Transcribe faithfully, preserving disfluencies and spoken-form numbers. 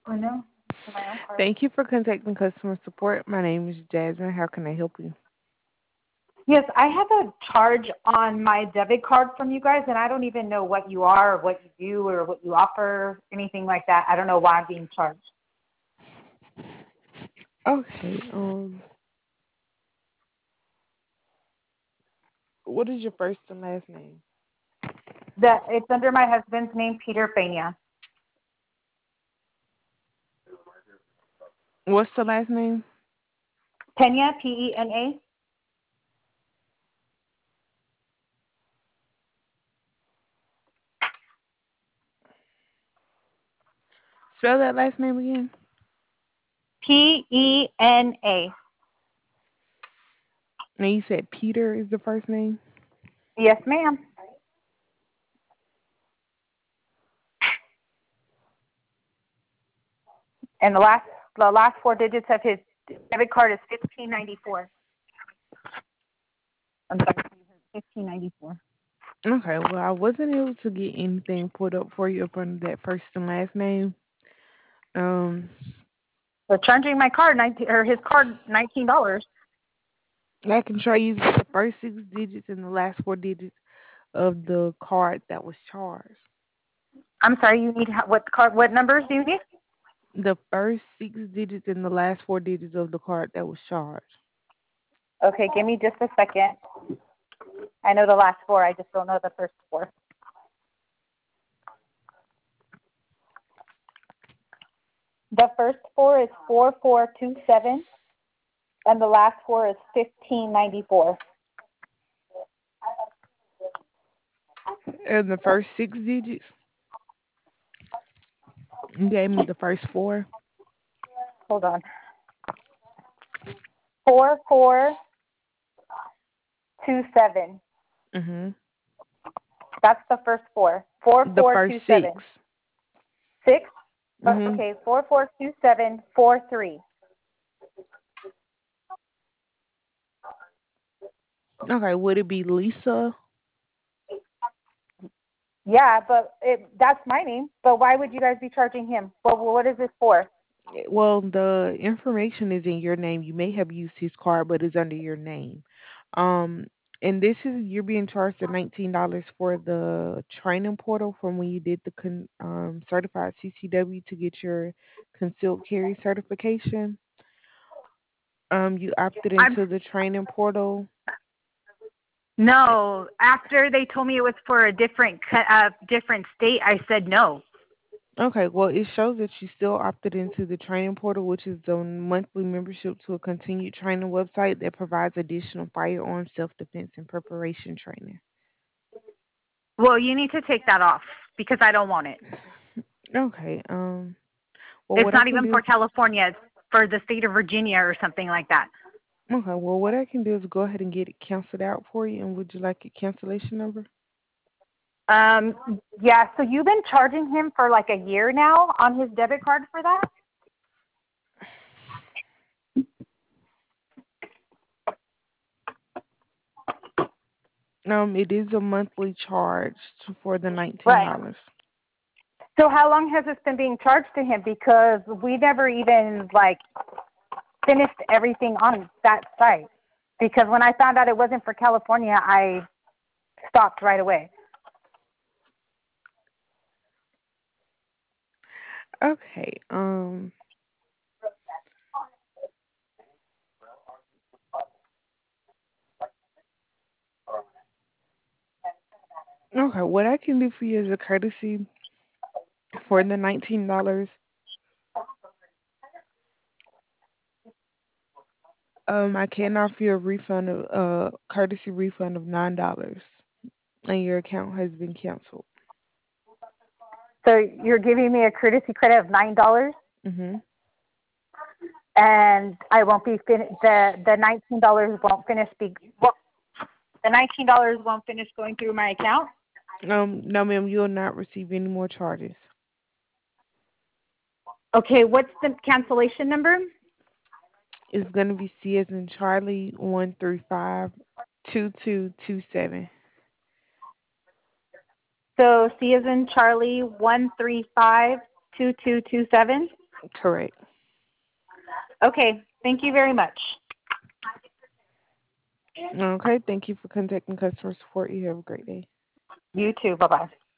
Oh no, to my own card. Thank you for contacting customer support. My name is Jasmine. How can I help you? Yes, I have a charge on my debit card from you guys, and I don't even know what you are, or what you do, or what you offer, anything like that. I don't know why I'm being charged. Okay. Um, what is your first and last name? That it's under my husband's name, Peter Pena. What's the last name? Pena, P E N A. Spell that last name again. P E N A. Now you said Peter is the first name. Yes, ma'am. And the last the last four digits of his debit card is fifteen ninety four. I'm sorry, fifteen ninety four. Okay. Well, I wasn't able to get anything put up for you up under that first and last name. Um, They're charging my card nineteen or his card nineteen dollars. I can try using the first six digits and the last four digits of the card that was charged. I'm sorry. You need what card? What numbers do you need? The first six digits and the last four digits of the card that was charged. Okay, give me just a second. I know the last four. I just don't know the first four. The first four is four four two seven, and the last four is fifteen ninety four. And the first six digits, you gave me the first four. Hold on. Four four two seven. Mhm. That's the first four. Four The four first two six. seven. Six. Mhm. Okay. Four four two seven four three. Okay. Would it be Lisa? Yeah, but it, that's my name. But why would you guys be charging him? Well, what is this for? Well, the information is in your name. You may have used his card, but it's under your name. Um, and this is you're being charged the nineteen dollars for the training portal from when you did the con, um, certified C C W to get your concealed carry certification. Um, you opted I'm into the training portal. no. After they told me it was for a different co- uh, different state, I said no. Okay, well, it shows that you still opted into the training portal, which is the monthly membership to a continued training website that provides additional firearm self defense and preparation training. Well, you need to take that off because I don't want it. Okay, um, well, It's what I not can even do for is, California. It's for the state of Virginia or something like that. okay, well, what I can do is go ahead and get it canceled out for you. And would you like a cancellation number? Um, yeah. So you've been charging him for like a year now on his debit card for that? Um, it is a monthly charge for the nineteen Right. dollars. So how long has this been being charged to him? Because we never even like finished everything on that site. Because when I found out it wasn't for California, I stopped right away. Okay, um, okay, what I can do for you as a courtesy for the nineteen dollars. Um, I can offer you a refund of uh courtesy refund of nine dollars, and your account has been canceled. So you're giving me a courtesy credit of nine dollars, Mhm. and I won't be fin- the the nineteen dollars won't finish be well, the nineteen dollars won't finish going through my account. Um, no, ma'am, you will not receive any more charges. Okay, what's the cancellation number? It's gonna be C as in Charlie one three five two two two seven. So C is in Charlie one three five two two two seven. Correct. Okay. Thank you very much. Okay. Thank you for contacting customer support. You have a great day. You too. Bye bye.